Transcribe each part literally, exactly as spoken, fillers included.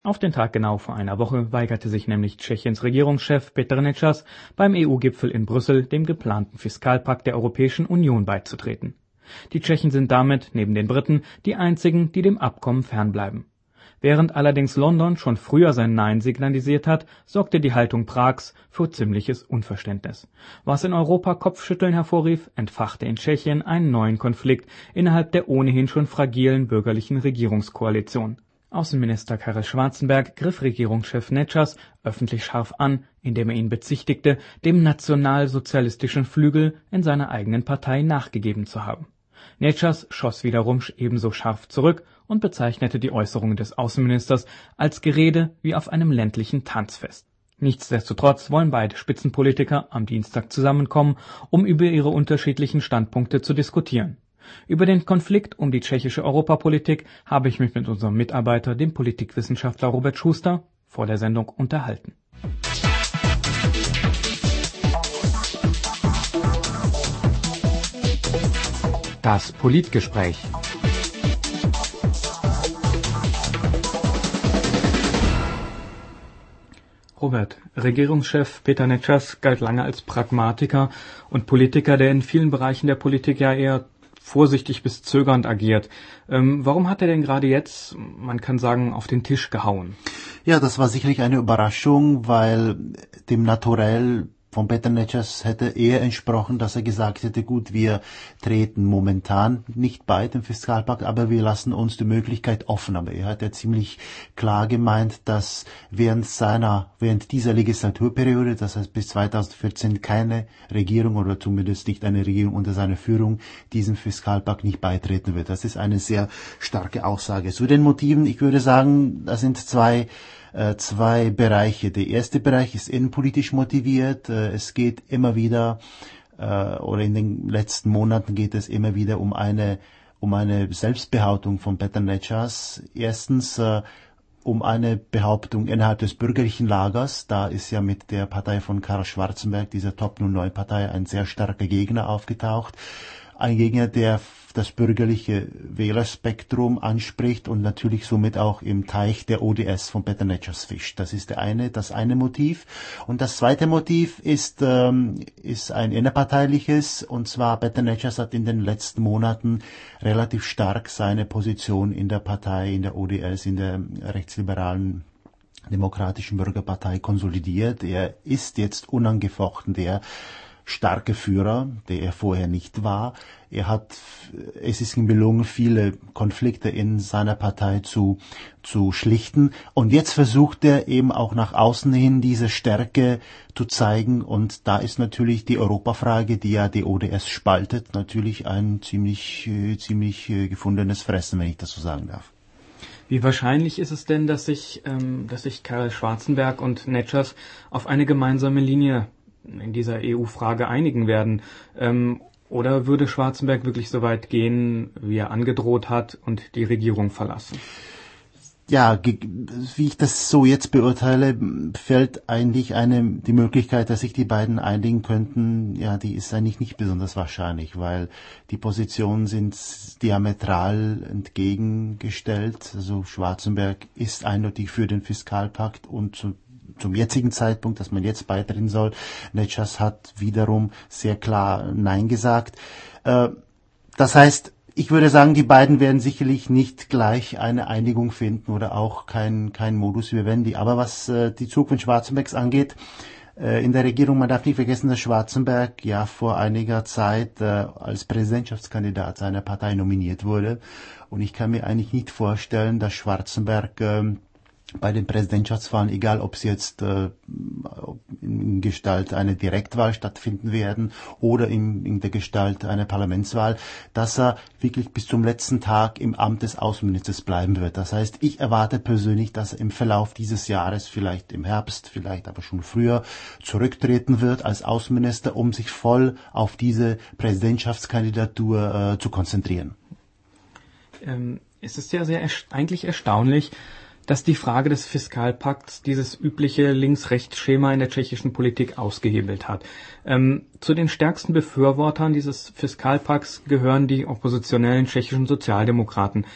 Auf den Tag genau vor einer Woche weigerte sich nämlich Tschechiens Regierungschef Petr Nečas beim E U-Gipfel in Brüssel dem geplanten Fiskalpakt der Europäischen Union beizutreten. Die Tschechen sind damit, neben den Briten, die einzigen, die dem Abkommen fernbleiben. Während allerdings London schon früher sein Nein signalisiert hat, sorgte die Haltung Prags für ziemliches Unverständnis. Was in Europa Kopfschütteln hervorrief, entfachte in Tschechien einen neuen Konflikt innerhalb der ohnehin schon fragilen bürgerlichen Regierungskoalition. Außenminister Karel Schwarzenberg griff Regierungschef Nečas öffentlich scharf an, indem er ihn bezichtigte, dem nationalsozialistischen Flügel in seiner eigenen Partei nachgegeben zu haben. Nečas schoss wiederum ebenso scharf zurück und bezeichnete die Äußerungen des Außenministers als Gerede wie auf einem ländlichen Tanzfest. Nichtsdestotrotz wollen beide Spitzenpolitiker am Dienstag zusammenkommen, um über ihre unterschiedlichen Standpunkte zu diskutieren. Über den Konflikt um die tschechische Europapolitik habe ich mich mit unserem Mitarbeiter, dem Politikwissenschaftler Robert Schuster, vor der Sendung unterhalten. Das Politgespräch. Robert, Regierungschef Petr Nečas galt lange als Pragmatiker und Politiker, der in vielen Bereichen der Politik ja eher vorsichtig bis zögernd agiert. Ähm, warum hat er denn gerade jetzt, man kann sagen, auf den Tisch gehauen? Ja, das war sicherlich eine Überraschung, weil dem Naturell von Petr Nečas hätte eher entsprochen, dass er gesagt hätte, gut, wir treten momentan nicht bei dem Fiskalpakt, aber wir lassen uns die Möglichkeit offen. Aber er hat ja ziemlich klar gemeint, dass während seiner, während dieser Legislaturperiode, das heißt bis zweitausendvierzehn, keine Regierung oder zumindest nicht eine Regierung unter seiner Führung diesem Fiskalpakt nicht beitreten wird. Das ist eine sehr starke Aussage. Zu den Motiven, ich würde sagen, das sind zwei zwei Bereiche. Der erste Bereich ist innenpolitisch motiviert. Es geht immer wieder, oder in den letzten Monaten geht es immer wieder um eine, um eine Selbstbehauptung von Petr Nečas. Erstens um eine Behauptung innerhalb des bürgerlichen Lagers. Da ist ja mit der Partei von Karl Schwarzenberg, dieser Top null neun Partei, ein sehr starker Gegner aufgetaucht. Ein Gegner, der das bürgerliche Wählerspektrum anspricht und natürlich somit auch im Teich der O D S von Petr Nečas fischt. Das ist der eine, das eine Motiv. Und das zweite Motiv ist, ähm, ist ein innerparteiliches, und zwar Petr Nečas hat in den letzten Monaten relativ stark seine Position in der Partei, in der O D S, in der rechtsliberalen Demokratischen Bürgerpartei konsolidiert. Er ist jetzt unangefochten der starke Führer, der er vorher nicht war. Er hat, es ist ihm gelungen, viele Konflikte in seiner Partei zu, zu schlichten. Und jetzt versucht er eben auch nach außen hin diese Stärke zu zeigen. Und da ist natürlich die Europafrage, die ja die O D S spaltet, natürlich ein ziemlich, ziemlich gefundenes Fressen, wenn ich das so sagen darf. Wie wahrscheinlich ist es denn, dass sich, ähm, dass sich Karel Schwarzenberg und Nečas auf eine gemeinsame Linie in dieser E U-Frage einigen werden? Ähm, oder würde Schwarzenberg wirklich so weit gehen, wie er angedroht hat, und die Regierung verlassen? Ja, wie ich das so jetzt beurteile, fällt eigentlich eine, die Möglichkeit, dass sich die beiden einigen könnten, ja, die ist eigentlich nicht besonders wahrscheinlich, weil die Positionen sind diametral entgegengestellt. Also Schwarzenberg ist eindeutig für den Fiskalpakt und zu zum jetzigen Zeitpunkt, dass man jetzt beitreten soll. Nečas hat wiederum sehr klar Nein gesagt. Das heißt, ich würde sagen, die beiden werden sicherlich nicht gleich eine Einigung finden oder auch kein, kein Modus vivendi. Aber was die Zukunft Schwarzenbergs angeht, in der Regierung, man darf nicht vergessen, dass Schwarzenberg ja vor einiger Zeit als Präsidentschaftskandidat seiner Partei nominiert wurde. Und ich kann mir eigentlich nicht vorstellen, dass Schwarzenberg bei den Präsidentschaftswahlen, egal ob sie jetzt äh, in Gestalt einer Direktwahl stattfinden werden oder in, in der Gestalt einer Parlamentswahl, dass er wirklich bis zum letzten Tag im Amt des Außenministers bleiben wird. Das heißt, ich erwarte persönlich, dass er im Verlauf dieses Jahres, vielleicht im Herbst, vielleicht aber schon früher, zurücktreten wird als Außenminister, um sich voll auf diese Präsidentschaftskandidatur äh, zu konzentrieren. Ähm, es ist ja sehr erst- eigentlich erstaunlich, dass die Frage des Fiskalpakts dieses übliche Links-Rechts-Schema in der tschechischen Politik ausgehebelt hat. Ähm, zu den stärksten Befürwortern dieses Fiskalpakts gehören die oppositionellen tschechischen Sozialdemokraten.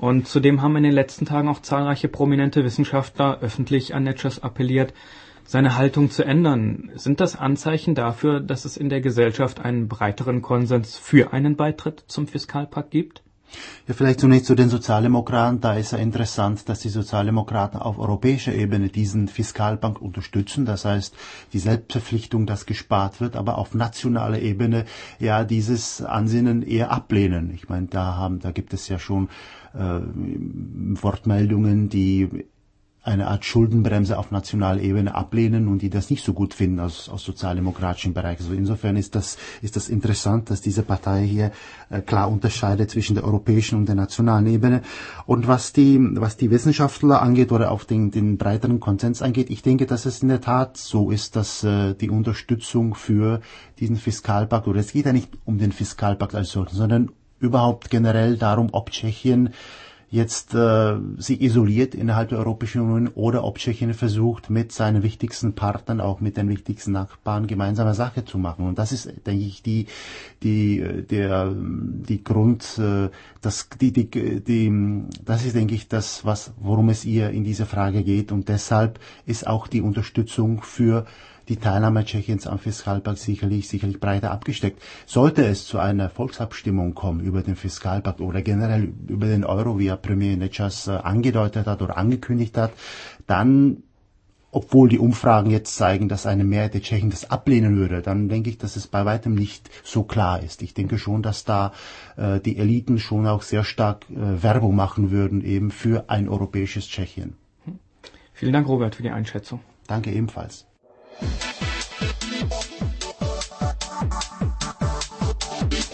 Und zudem haben in den letzten Tagen auch zahlreiche prominente Wissenschaftler öffentlich an Nečas appelliert, seine Haltung zu ändern. Sind das Anzeichen dafür, dass es in der Gesellschaft einen breiteren Konsens für einen Beitritt zum Fiskalpakt gibt? Ja, vielleicht zunächst zu den Sozialdemokraten. Da ist ja interessant, dass die Sozialdemokraten auf europäischer Ebene diesen Fiskalpakt unterstützen. Das heißt, die Selbstverpflichtung, dass gespart wird, aber auf nationaler Ebene ja dieses Ansinnen eher ablehnen. Ich meine, da haben, da gibt es ja schon äh, Wortmeldungen, die eine Art Schuldenbremse auf nationaler Ebene ablehnen und die das nicht so gut finden aus, aus sozialdemokratischen Bereich. Also insofern ist das, ist das interessant, dass diese Partei hier äh, klar unterscheidet zwischen der europäischen und der nationalen Ebene. Und was die, was die Wissenschaftler angeht oder auf den, den breiteren Konsens angeht, ich denke, dass es in der Tat so ist, dass äh, die Unterstützung für diesen Fiskalpakt, oder es geht ja nicht um den Fiskalpakt als solchen, sondern überhaupt generell darum, ob Tschechien jetzt äh, sich isoliert innerhalb der Europäischen Union oder ob Tschechien versucht, mit seinen wichtigsten Partnern, auch mit den wichtigsten Nachbarn, gemeinsame Sache zu machen. Und das ist, denke ich, die die der die Grund, äh, das die die die das ist, denke ich, das, was worum es ihr in dieser Frage geht. Und deshalb ist auch die Unterstützung für die Teilnahme Tschechiens am Fiskalpakt sicherlich, sicherlich breiter abgesteckt. Sollte es zu einer Volksabstimmung kommen über den Fiskalpakt oder generell über den Euro, wie ja Premier Nečas äh, angedeutet hat oder angekündigt hat, dann, obwohl die Umfragen jetzt zeigen, dass eine Mehrheit der Tschechen das ablehnen würde, dann denke ich, dass es bei weitem nicht so klar ist. Ich denke schon, dass da äh, die Eliten schon auch sehr stark äh, Werbung machen würden, eben für ein europäisches Tschechien. Vielen Dank, Robert, für die Einschätzung. Danke ebenfalls.